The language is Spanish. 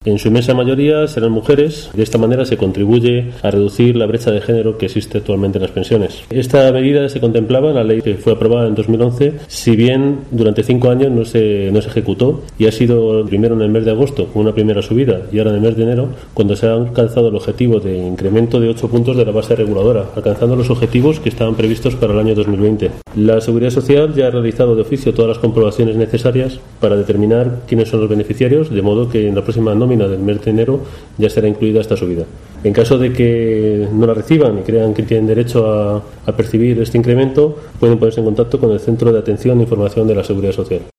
En su inmensa mayoría serán mujeres. De esta manera se contribuye a reducir la brecha de género que existe actualmente en las pensiones. Esta medida se contemplaba en la ley que fue aprobada en 2011, si bien durante 5 años no se ejecutó, y ha sido primero en el mes de agosto con una primera subida y ahora en el mes de enero cuando se ha alcanzado el objetivo de incremento de 8 puntos de la base reguladora, alcanzando los objetivos que estaban previstos para el año 2020. La Seguridad Social ya ha realizado de oficio todas las comprobaciones necesarias para determinar quiénes son los beneficiarios, de modo que en la próxima nómina del mes de enero ya será incluida esta subida. En caso de que no la reciban y crean que tienen derecho a percibir este incremento, pueden ponerse en contacto con el Centro de Atención e Información de la Seguridad Social.